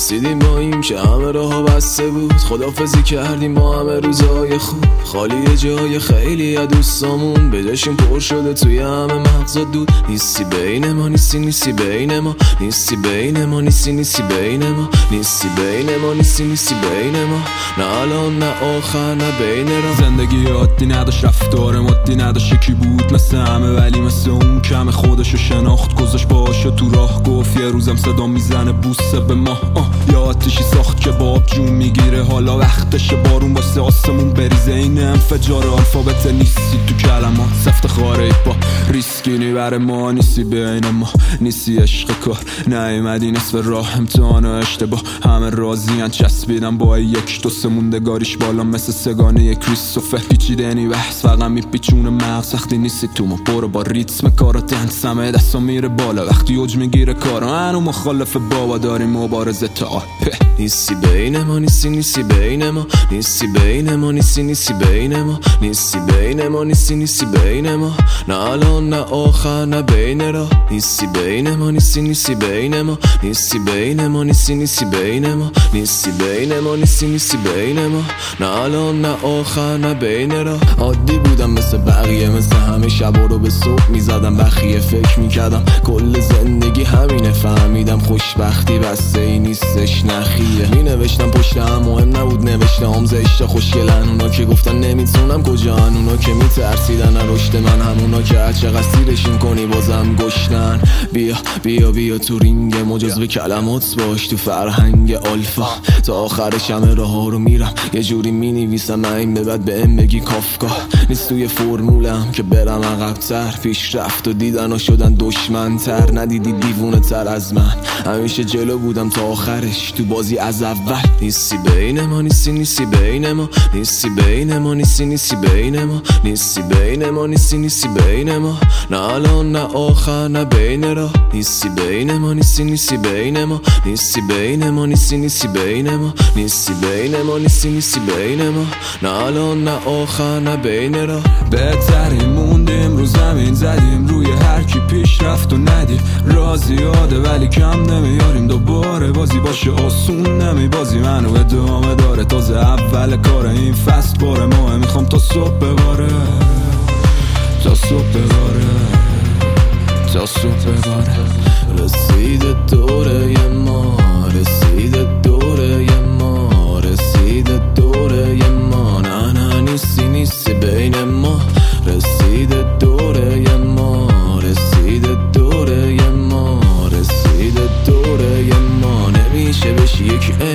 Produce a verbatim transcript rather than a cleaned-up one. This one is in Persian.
رسیدیم با این که همه راه بسته بود، خدافزی کردیم با همه روزای خوب، خالی جای خیلی از دوستامون، به جاشون پر شده توی همه مغزا دود. نیستی بین ما، نیستی نیستی بین ما، نیستی بین ما، نیستی نیستی بین ما، نیستی بین ما، نیستی نیستی بین ما، نه الان نه آخر نه بین را. زندگی عادی نداشت، رفتار مادی نداشت، یکی بود مثل همه ولی مثل اون کم خودشو شناخت، گذاشت باشه تو راه، گفت یه روزم صدا میزنه بوسه به ما. یا آتیشی ساخت که با آب جون میگیره، حالا وقتشه بارون واسه آسمون بریزه. این انفجار الفابت نیستی تو کلمات، سفت خاره با ریسکی بر ما، نیستی بین ما، نیستی عشق کار، نیومدی نصف راه امتحان و اشتباه، همه راضیان چسبیدن با یک دوست موندگاریش بالا مثل سگانه کریستوفر، پیچیدنی بحث فقط میپیچونه مغز، وقتی نیستی تو ما برو با ریتم کارات همه دستا میره بالا، وقتی اوج میگیره کارا هنو مخالف بابا داریم مبارزه تا نیستی بین ما، نیستی نیستی بین ما، نیستی بین ما، نیستی نیستی بین ما، نیستی بین ما، نیستی نیستی بین ما، نه الان نه آخر نه بین را. نیستی بین ما، نیستی نیستی بین ما، نیستی بین ما، نیستی نیستی بین ما، نیستی بین ما، نیستی نیستی بین ما، نه الان نه آخر نه بین را. عادی بودم مثل بقیه، مثل همه شبا رو به صبح میزدم بخیه، فکر میکردم کل زندگی همینه، فهمیدم خوشبختی بسته ای نیستش نخیه. می نوشتم پشت هم مهم نبود نوشته هم زشته خوشگلن، اونا که گفتن نمیتونم کجان، اونا که میترسیدن رشد من، همونا که هر چقدر سیرشون کنی بازم گشتن. بیا بیا بیا تو رینگ ما، جزو کلمات باش تو فرهنگ آلفا، تا آخرش همه راه ها رو میرم یه جوری می نویسم، این به بعد به ام بگی کافکا. نیست توی فرمولم که برم عقب‌تر، پیش رفت و دیدن و شدن دشمن‌تر، ندیدی دیوونه تر از من، همیشه جلو بودم تا آخرش تو بازی از اول. نیستی بین ما، نیستی نیستی بین ما، نیستی بین ما، نیستی نیستی بین ما، نیستی بین ما، نیستی نیستی بین ما، نه الان نه آخر نه بین را. نیستی بین ما، نیستی نیستی بین ما، نیستی بین ما، نیستی نیستی بین ما، نیستی بین ما، نیستی نیستی بین ما، نه الان نه آخر نه بین را. بهترین موندیم رو زمین زدیم روی هر کی پیش رفت و ندیم، رازی یاده ولی کم نمیاریم، دوباره بازی باشه آسون نمی بازی، منو ادامه داره تازه اول کار این فست باره ماه، میخوام تا صبح بباره، تا صبح بباره، تا صبح بباره. رسیده دوره ما، رسیده دوره ما، رسیده دوره ما، نه نه نیستی نیستی بین ما، رسیده دوره ما، رسیده دوره ما، رسیده دوره ما، نمیشه بشی یک